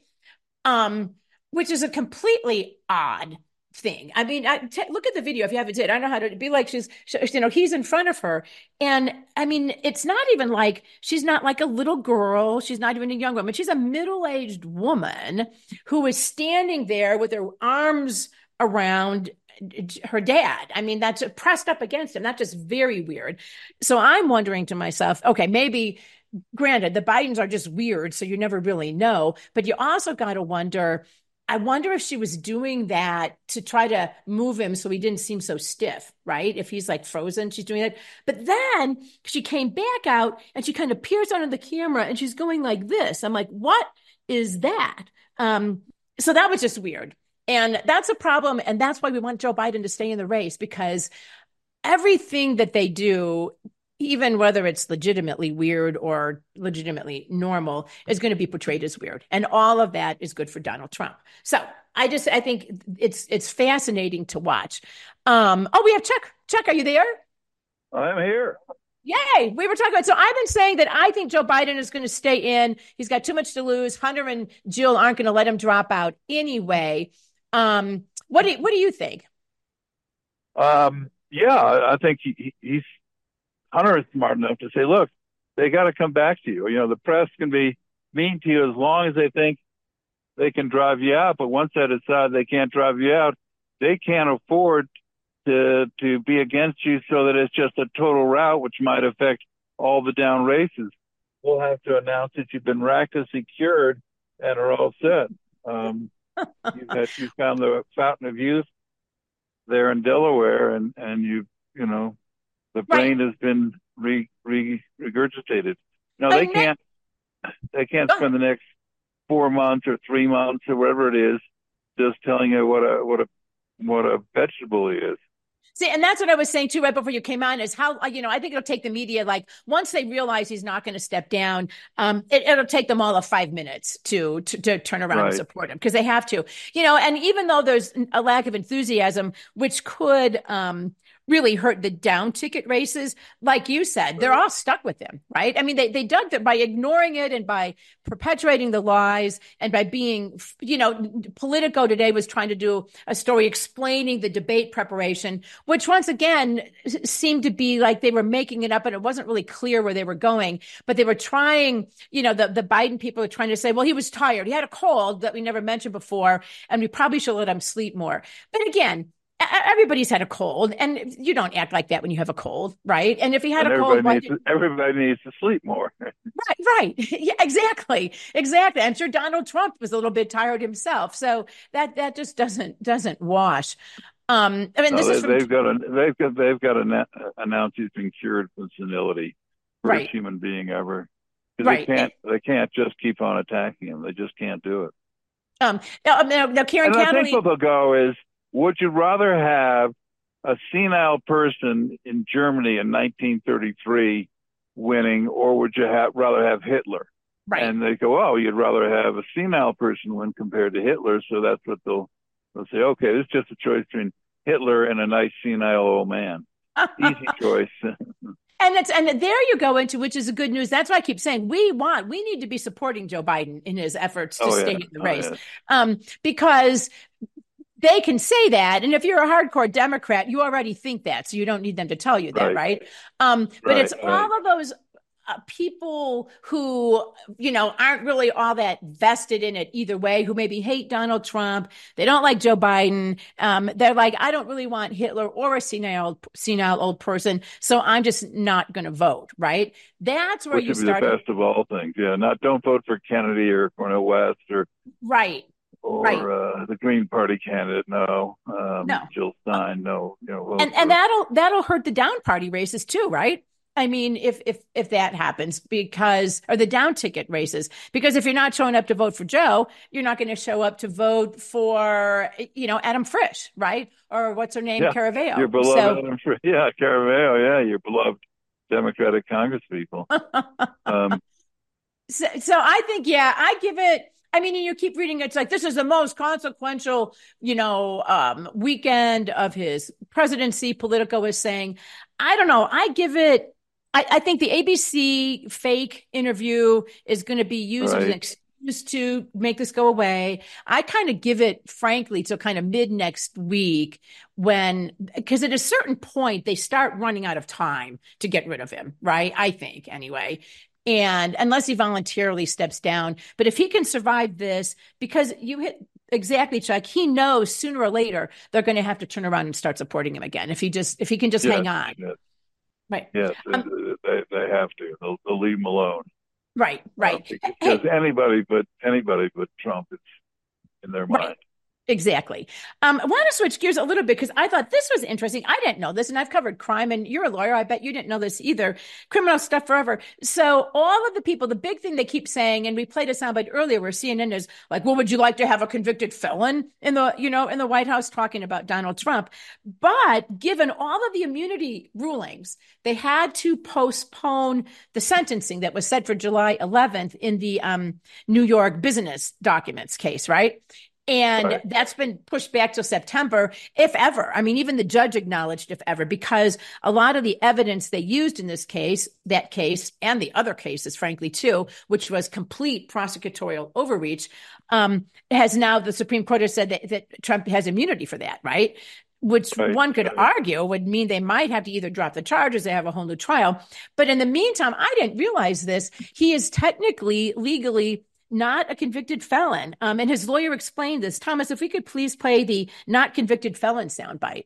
Um, which is a completely odd thing. I mean, I, t- look at the video if you haven't seen it. I don't know how to be like she's, she, you know, he's in front of her. And I mean, it's not even like, she's not like a little girl. She's not even a young woman. She's a middle-aged woman who is standing there with her arms around her dad. I mean, that's pressed up against him. That's just very weird. So I'm wondering to myself, okay, maybe, granted, the Bidens are just weird, so you never really know, but you also got to wonder, I wonder if she was doing that to try to move him so he didn't seem so stiff, right? If he's like frozen, she's doing that. But then she came back out and she kind of peers out of the camera and she's going like this. I'm like, what is that? Um, so that was just weird. And that's a problem. And that's why we want Joe Biden to stay in the race, because everything that they do, even whether it's legitimately weird or legitimately normal, is going to be portrayed as weird. And all of that is good for Donald Trump. So I just, I think it's it's fascinating to watch. Um, oh, we have Chuck. Chuck, are you there? I'm here. Yay. We were talking about, so I've been saying that I think Joe Biden is going to stay in. He's got too much to lose. Hunter and Jill aren't going to let him drop out anyway. Um, what do you, what do you think? Um, yeah, I think he, he's, Hunter is smart enough to say, look, they got to come back to you. You know, the press can be mean to you as long as they think they can drive you out. But once they decide they can't drive you out, they can't afford to to be against you so that it's just a total rout, which might affect all the down races. We'll have to announce that you've been miraculously cured and are all set. Um, you, that you found the fountain of youth there in Delaware, and, and you, you know, the brain right. has been re, re, regurgitated. No, they ne- can't. They can't spend the next four months or three months or whatever it is just telling you what a what a what a vegetable he is. See, and that's what I was saying too right before you came on, is how, you know, I think it'll take the media, like, once they realize he's not going to step down, um, it, it'll take them all of five minutes to to, to turn around right. and support him, because they have to, you know. And even though there's a lack of enthusiasm, which could um really hurt the down ticket races, like you said, they're all stuck with him, right? I mean, they they dug that by ignoring it and by perpetuating the lies and by being, you know, Politico today was trying to do a story explaining the debate preparation, which once again seemed to be like they were making it up and it wasn't really clear where they were going. But they were trying, you know, the, the Biden people are trying to say, well, he was tired. He had a cold that we never mentioned before, and we probably should let him sleep more. But again, everybody's had a cold, and you don't act like that when you have a cold, right? And if he had and a cold, needs did... to, everybody needs to sleep more. right, right, yeah, exactly, exactly. I'm sure Donald Trump was a little bit tired himself, so that that just doesn't doesn't wash. Um, I mean, no, this they, is from... they've got a, they've got they've got to announce he's been cured from senility, first right. human being ever. Right. They can't they can't just keep on attacking him. They just can't do it. Um, now, now, now Karen and Connolly... I think what they'll go is, would you rather have a senile person in Germany in nineteen thirty-three winning, or would you have, rather have Hitler? Right. And they go, oh, you'd rather have a senile person win compared to Hitler. So that's what they'll, they'll say, okay, this is just a choice between Hitler and a nice senile old man. Easy choice. And it's and there you go into, which is a good news. That's why I keep saying we want, we need to be supporting Joe Biden in his efforts to oh, stay yeah. in the race, oh, yeah. um, because they can say that. And if you're a hardcore Democrat, you already think that, so you don't need them to tell you that, right? Right. Um, but right, it's right. all of those uh, people who, you know, aren't really all that vested in it either way, who maybe hate Donald Trump. They don't like Joe Biden. Um, they're like, I don't really want Hitler or a senile, senile old person, so I'm just not going to vote, right? That's where Which you would be start. the best of all things. Yeah, not don't vote for Kennedy or Cornel West or right. or right. uh, the Green Party candidate. No, um, no. Jill Stein. No, you know, and and that'll that'll hurt the down party races too, right? I mean, if if if that happens, because or the down ticket races, because if you're not showing up to vote for Joe, you're not going to show up to vote for, you know, Adam Frisch, right? Or what's her name, yeah, Caraveo. Your beloved so, Adam Frisch. Yeah, Caraveo. Yeah, your beloved Democratic Congresspeople. um, so, so I think, yeah, I give it. I mean, you keep reading, it's like, this is the most consequential, you know, um, weekend of his presidency, Politico is saying. I don't know. I give it, I, I think the A B C fake interview is going to be used right. as an excuse to make this go away. I kind of give it, frankly, till kind of mid next week when, because at a certain point, they start running out of time to get rid of him, right? I think, anyway. And unless he voluntarily steps down, but if he can survive this, because you hit exactly, Chuck, he knows sooner or later they're going to have to turn around and start supporting him again. If he just, if he can just yes, hang on, yes. right? Yes, um, they they have to. They'll, they'll leave him alone. Right, right. Uh, because hey, anybody but anybody but Trump, it's in their mind. Right. Exactly. Um, I want to switch gears a little bit because I thought this was interesting. I didn't know this, and I've covered crime, and you're a lawyer. I bet you didn't know this either. Criminal stuff forever. So all of the people, the big thing they keep saying, and we played a soundbite earlier where C N N is like, well, would you like to have a convicted felon in the, you know, in the White House talking about Donald Trump? But given all of the immunity rulings, they had to postpone the sentencing that was set for July eleventh in the um, New York business documents case, right? And right. that's been pushed back till September, if ever. I mean, even the judge acknowledged if ever, because a lot of the evidence they used in this case, that case, and the other cases, frankly, too, which was complete prosecutorial overreach, um, has now the Supreme Court has said that, that Trump has immunity for that, right? Which right. one could right. argue would mean they might have to either drop the charges, they have a whole new trial. But in the meantime, I didn't realize this. He is technically, legally not a convicted felon. Um, and his lawyer explained this. Thomas, if we could please play the not convicted felon soundbite.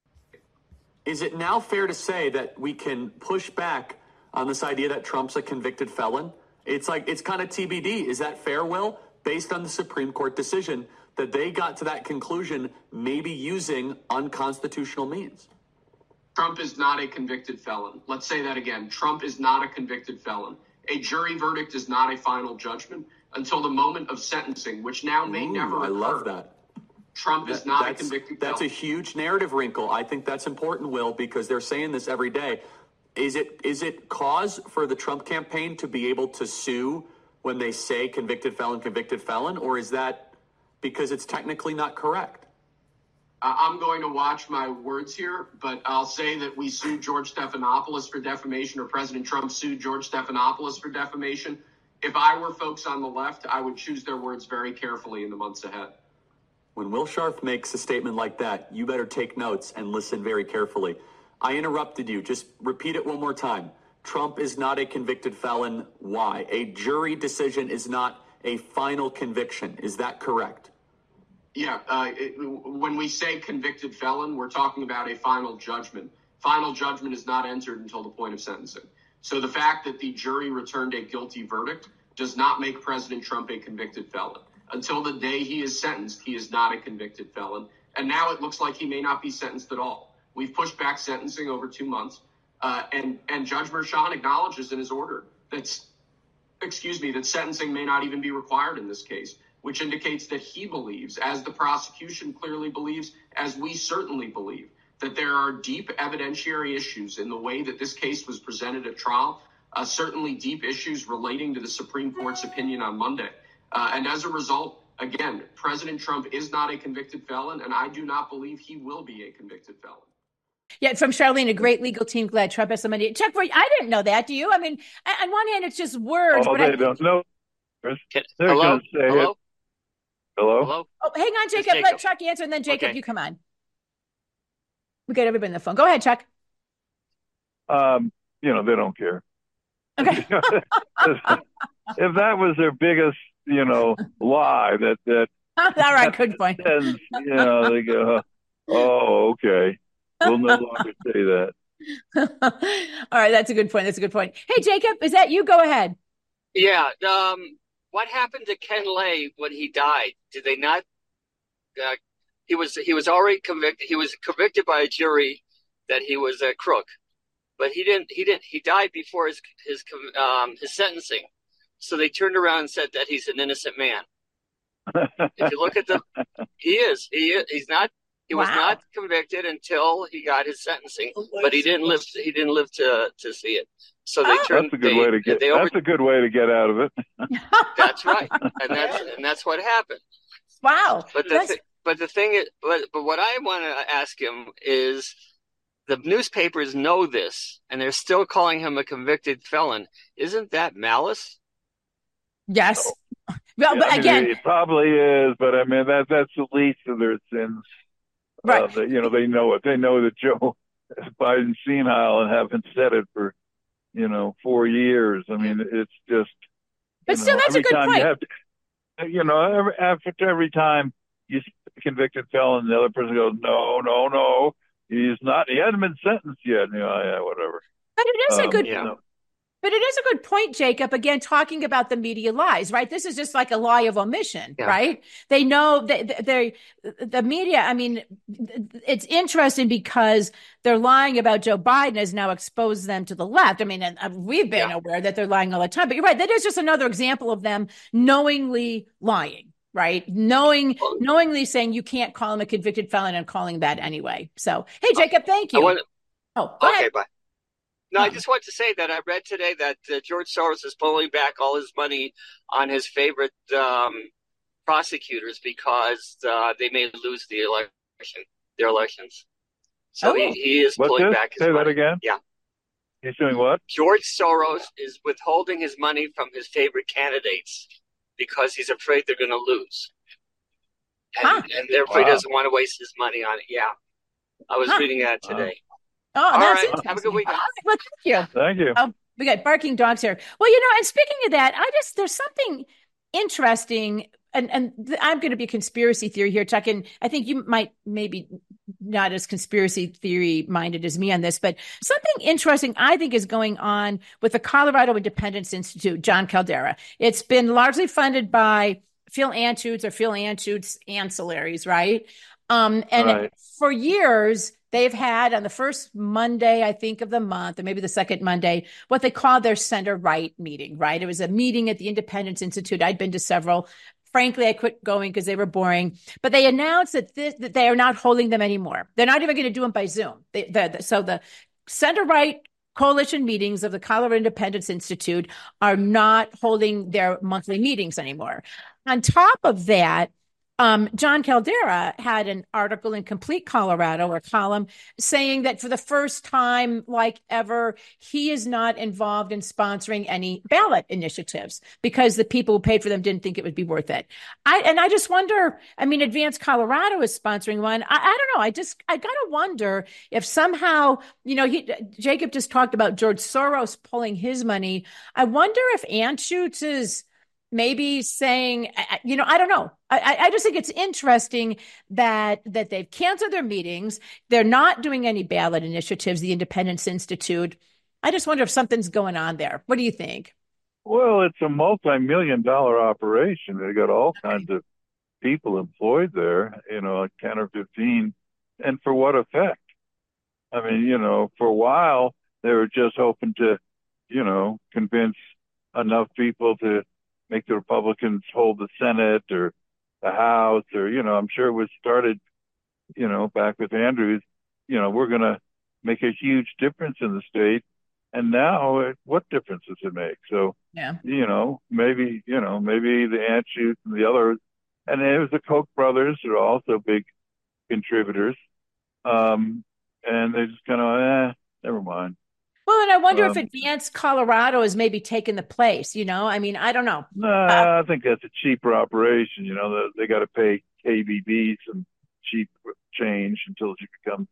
Is it now fair to say that we can push back on this idea that Trump's a convicted felon? It's like, it's kind of T B D. Is that fair, Will? Based on the Supreme Court decision that they got to that conclusion, maybe using unconstitutional means. Trump is not a convicted felon. Let's say that again. Trump is not a convicted felon. A jury verdict is not a final judgment until the moment of sentencing, which now may Ooh, never occur. I love that. Trump that, is not a convicted That's felon. a huge narrative wrinkle. I think that's important, Will, because they're saying this every day. Is it is it cause for the Trump campaign to be able to sue when they say convicted felon, convicted felon, or is that because it's technically not correct? Uh, I'm going to watch my words here, but I'll say that we sued George Stephanopoulos for defamation, or President Trump sued George Stephanopoulos for defamation. If I were folks on the left, I would choose their words very carefully in the months ahead. When Will Scharf makes a statement like that, you better take notes and listen very carefully. I interrupted you. Just repeat it one more time. Trump is not a convicted felon. Why? A jury decision is not a final conviction. Is that correct? Yeah. Uh, it, when we say convicted felon, we're talking about a final judgment. Final judgment is not entered until the point of sentencing. So the fact that the jury returned a guilty verdict does not make President Trump a convicted felon. Until the day he is sentenced, he is not a convicted felon. And now it looks like he may not be sentenced at all. We've pushed back sentencing over two months. Uh, and, and Judge Merchan acknowledges in his order that, excuse me, that sentencing may not even be required in this case, which indicates that he believes, as the prosecution clearly believes, as we certainly believe, that there are deep evidentiary issues in the way that this case was presented at trial uh, certainly deep issues relating to the Supreme Court's opinion on Monday. Uh, and as a result, again, President Trump is not a convicted felon, and I do not believe he will be a convicted felon. Yeah, from Charlene, a great legal team. Glad Trump has somebody. Chuck, I didn't know that. Do you? I mean, on one hand, it's just words. Oh, but they I don't know. They're Hello? going to say Hello? it. Hello? Hello? Oh, hang on, Jacob. Jacob. Let Chuck answer, and then Jacob, Okay. you come on. We got everybody on the phone. Go ahead, Chuck. Um, you know, they don't care. Okay. If that was their biggest, you know, lie, that that All right, good point. sends, you know, they go, oh, okay, we'll no longer say that. All right, that's a good point. That's a good point. Hey, Jacob, is that you? Go ahead. Yeah. Um, what happened to Ken Lay when he died? Did they not? Uh, he was he was already convicted. He was convicted by a jury that he was a crook, but he didn't. He didn't. He died before his his um, his sentencing. So they turned around and said that he's an innocent man. If you look at the, he is. He is. He's not. He was Wow. not convicted until he got his sentencing, but he didn't live. He didn't live to to see it. So they Oh. turned. That's a good they, way to get. They over, That's a good way to get out of it. that's right, and that's and that's what happened. Wow. But the That's- th- but the thing is, but but what I want to ask him is, the newspapers know this, and they're still calling him a convicted felon. Isn't that malice? Yes. Well, I but mean, again, it probably is, but I mean that that's the least of their sins. Right. Uh, they, you know, they know it. They know that Joe Biden's senile and haven't said it for, you know, four years. I mean, it's just. But you still, know, that's a every good time point. You have to, you know, every, after every time you see a convicted felon, the other person goes, "No, no, no, he's not. He hasn't been sentenced yet." You know, yeah, whatever. but it is a Um, good you know. But it is a good point, Jacob, again, talking about the media lies, right? This is just like a lie of omission, Yeah. right? They know that they, the media, I mean, it's interesting because they're lying about Joe Biden has now exposed them to the left. I mean, and we've been Yeah. aware that they're lying all the time, but you're right. That is just another example of them knowingly lying, right? Knowing, knowingly saying you can't call him a convicted felon and calling that anyway. So, hey, Jacob, thank I you. want. Oh, go Okay, ahead. bye. No, I just want to say that I read today that uh, George Soros is pulling back all his money on his favorite um, prosecutors because uh, they may lose the election, their elections. So Oh. he, he is What's pulling this? back his Say money. that again. Yeah. He's doing what? George Soros is withholding his money from his favorite candidates because he's afraid they're going to lose. And, Huh. and therefore Wow. he doesn't want to waste his money on it. Yeah. I was Huh. reading that today. Oh, All that's right. interesting. Have a good weekend. All right, well, thank you. Thank you. Oh, we got barking dogs here. Well, you know, and speaking of that, I just, there's something interesting, and, and th- I'm going to be a conspiracy theory here, Chuck, and I think you might maybe not as conspiracy theory minded as me on this, but something interesting I think is going on with the Colorado Independence Institute, John Caldera. It's been largely funded by Phil Anschutz or Phil Anschutz ancillaries, right? Um, and Right. for years, they've had on the first Monday, I think, of the month, or maybe the second Monday, what they call their center right meeting, right? It was a meeting at the Independence Institute. I'd been to several. Frankly, I quit going because they were boring. But they announced that, this, that they are not holding them anymore. They're not even going to do them by Zoom. They, the, the, so the center right coalition meetings of the Colorado Independence Institute are not holding their monthly meetings anymore. On top of that, Um, John Caldera had an article in Complete Colorado, or column, saying that for the first time, like ever, he is not involved in sponsoring any ballot initiatives because the people who paid for them didn't think it would be worth it. I and I just wonder. I mean, Advance Colorado is sponsoring one. I, I don't know. I just I gotta wonder if somehow, you know, he, Jacob just talked about George Soros pulling his money. I wonder if Anschutz is maybe saying, you know, I don't know. I, I just think it's interesting that that they've canceled their meetings. They're not doing any ballot initiatives, the Independence Institute. I just wonder if something's going on there. What do you think? Well, it's a multi-million dollar operation. They got all kinds of people employed there, you know, like ten or fifteen. And for what effect? I mean, you know, for a while, they were just hoping to, you know, convince enough people to make the Republicans hold the Senate or the House, or, you know, I'm sure it was started, you know, back with Andrews, you know, we're going to make a huge difference in the state And now, it, what difference does it make? So, yeah. you know, maybe, you know, maybe the Anschutz and the others, and it was the Koch brothers who are also big contributors. Um, and they just kind of, eh, never mind. Well, and I wonder um, if Advanced Colorado has maybe taken the place, you know? I mean, I don't know. Nah, uh, I think that's a cheaper operation. You know, they, they got to pay K B B some cheap change until she becomes,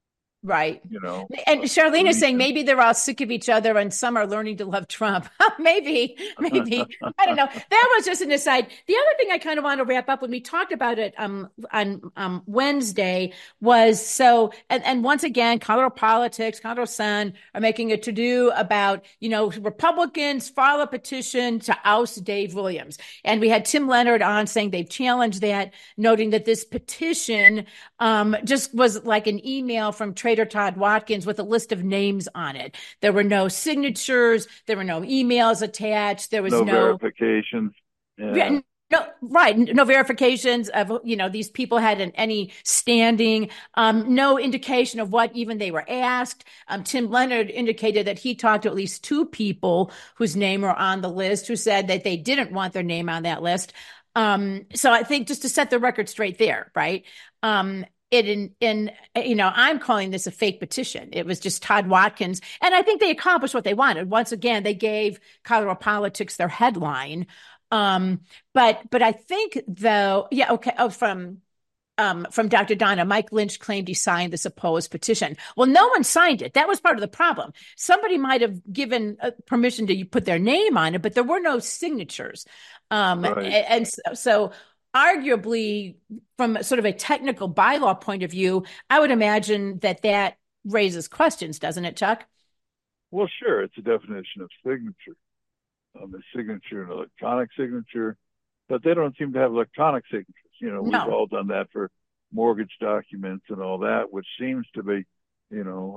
right. you know. And Charlene is saying recent. maybe they're all sick of each other and some are learning to love Trump. maybe, maybe. I don't know. That was just an aside. The other thing I kind of want to wrap up when we talked about it um, on um, Wednesday was so, and, and once again, Colorado Politics, Colorado Sun are making a to-do about, you know, Republicans file a petition to oust Dave Williams. And we had Tim Leonard on saying they've challenged that, noting that this petition um, just was like an email from Trader Todd Watkins with a list of names on it. There were no signatures. There were no emails attached. There was no, no verifications. Yeah. No, right. No verifications of, you know, these people had an, any standing, um, no indication of what even they were asked. Um, Tim Leonard indicated that he talked to at least two people whose name were on the list who said that they didn't want their name on that list. Um, so I think just to set the record straight there, right? Um, It in, in, you know, I'm calling this a fake petition. It was just Todd Watkins. And I think they accomplished what they wanted. Once again, they gave Colorado Politics their headline. Um, but, but I think though, yeah, okay. Oh, from, um, from Doctor Donna, Mike Lynch claimed he signed the supposed petition. Well, no one signed it. That was part of the problem. Somebody might have given uh, permission to put their name on it, but there were no signatures. Um, Right. and, and so, so arguably, from sort of a technical bylaw point of view, I would imagine that that raises questions, doesn't it, Chuck? Well, sure. It's a definition of signature. Um, a signature, an electronic signature, but they don't seem to have electronic signatures. You know, No. we've all done that for mortgage documents and all that, which seems to be, you know,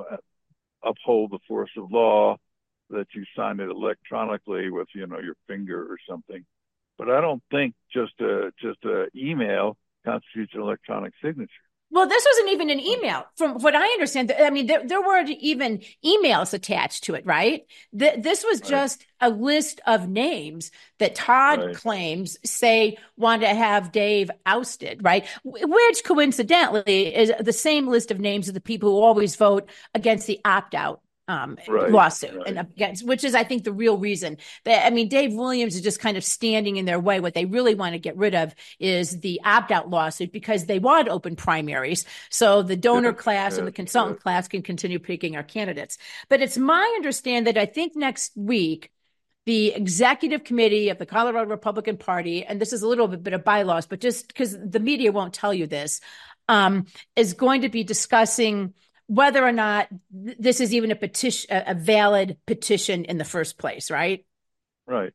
uphold the force of law that you sign it electronically with, you know, your finger or something. But I don't think just a just a email constitutes an electronic signature. Well, this wasn't even an email. From what I understand, I mean, there, there weren't even emails attached to it, right? Th- this was Right. just a list of names that Todd Right. claims say want to have Dave ousted, right? W- Which coincidentally is the same list of names of the people who always vote against the opt-out um, Right, lawsuit, right. and against, which is, I think, the real reason that, I mean, Dave Williams is just kind of standing in their way. What they really want to get rid of is the opt-out lawsuit because they want open primaries. So the donor Yes, class and the yes, consultant yes. class can continue picking our candidates. But it's my understanding that I think next week, the executive committee of the Colorado Republican Party, and this is a little bit, bit of bylaws, but just because the media won't tell you this, um, is going to be discussing whether or not th- this is even a petition, a, a valid petition in the first place, right? Right.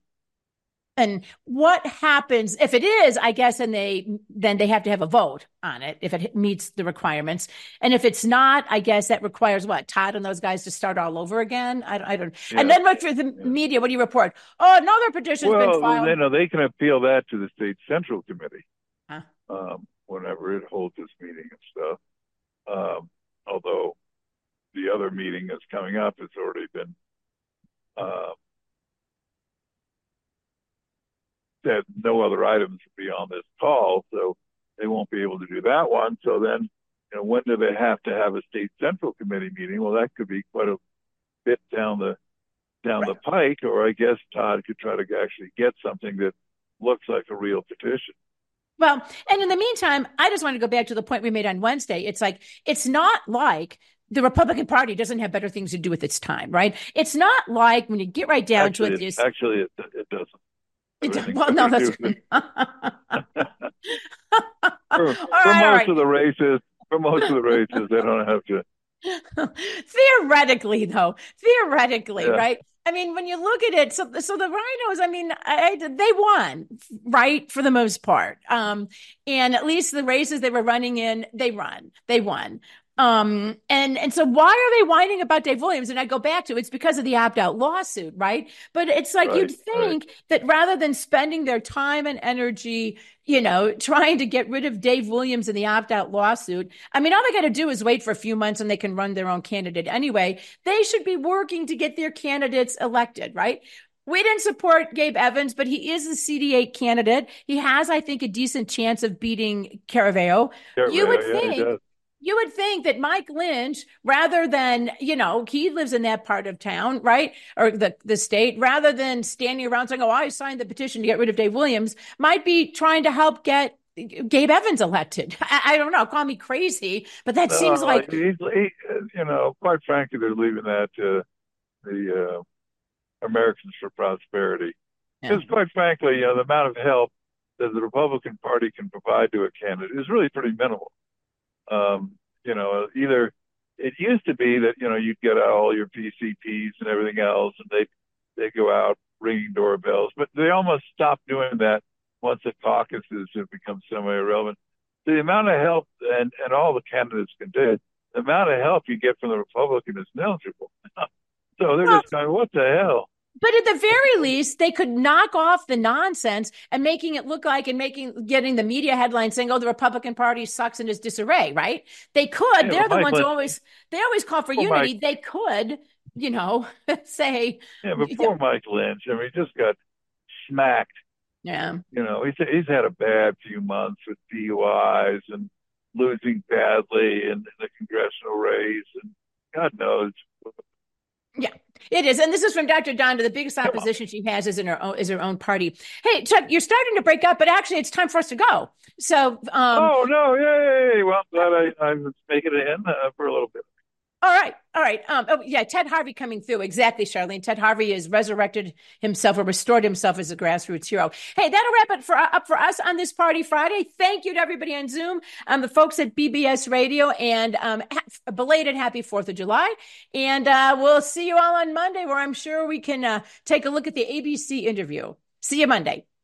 And what happens if it is, I guess, and they, then they have to have a vote on it if it meets the requirements. And if it's not, I guess that requires what, Todd and those guys to start all over again? I, I don't, Yeah. and then what for the media, what do you report? Oh, another petition's Well, been filed. they know they can appeal that to the state central committee Huh. um, whenever it holds its meeting and stuff. Um, although the other meeting that's coming up has already been uh, said no other items will be on this call, so they won't be able to do that one. So then, you know, when do they have to have a state central committee meeting? Well, that could be quite a bit down the down the pike, or I guess Todd could try to actually get something that looks like a real petition. Well, and in the meantime, I just want to go back to the point we made on Wednesday. It's like, it's not like the Republican Party doesn't have better things to do with its time, right? It's not like when you get right down actually, to it. it This, actually, it, it doesn't. it, Everything's well, no, better that's to do with- all for, for right, all most right. of the races, for most of the races, they don't have to. Theoretically, though, theoretically, Yeah. right? I mean, when you look at it, so so the rhinos, I mean, I, they won, right, for the most part. Um, and at least the races they were running in, they run, they won. Um, and, and so why are they whining about Dave Williams? And I go back to, it's because of the opt-out lawsuit, right? But it's like, right, you'd think right. that rather than spending their time and energy, you know, trying to get rid of Dave Williams in the opt-out lawsuit, I mean, all they got to do is wait for a few months and they can run their own candidate anyway. They should be working to get their candidates elected, right? We didn't support Gabe Evans, but he is a C D eight candidate. He has, I think, a decent chance of beating Caraveo. Caraveo You would yeah, think, you would think that Mike Lynch, rather than, you know, he lives in that part of town, right? Or the, the state, rather than standing around saying, oh, I signed the petition to get rid of Dave Williams, might be trying to help get Gabe Evans elected. I, I don't know. Call me crazy, but that no, seems like, he's, he, you know, quite frankly, they're leaving that to the, uh, Americans for Prosperity. Because yeah. quite frankly, you know, the amount of help that the Republican Party can provide to a candidate is really pretty minimal. Um, you know, either it used to be that, you know, you'd get all your P C Ps and everything else, and they they go out ringing doorbells, but they almost stopped doing that once the caucuses have become semi-irrelevant. So the amount of help, and, and all the candidates can do, the amount of help you get from the Republican is negligible. So they're well, just going, what the hell? But at the very least, they could knock off the nonsense and making it look like and making getting the media headlines saying, "Oh, the Republican Party sucks and is disarray." Right? They could. Yeah, They're the Mike ones Lynch, who always they always call for unity. Mike, they could, you know, say. Yeah, but poor Mike Lynch. I mean, he just got smacked. Yeah. You know, he's he's had a bad few months with D U Is and losing badly in, in the congressional race, and God knows. Yeah, it is. And this is from Doctor Donda. The biggest opposition she has is in her own, is her own party. Hey, Chuck, you're starting to break up, but actually it's time for us to go. So, um, oh, no. Yay. Well, I'm glad I, I'm making it in uh, for a little bit. All right. All right. Um, oh, yeah. Ted Harvey coming through. Exactly, Charlene. Ted Harvey has resurrected himself or restored himself as a grassroots hero. Hey, that'll wrap it for up for us on this Party Friday. Thank you to everybody on Zoom, um, the folks at B B S Radio, and um, ha- belated happy fourth of July. And uh, we'll see you all on Monday, where I'm sure we can uh, take a look at the A B C interview. See you Monday.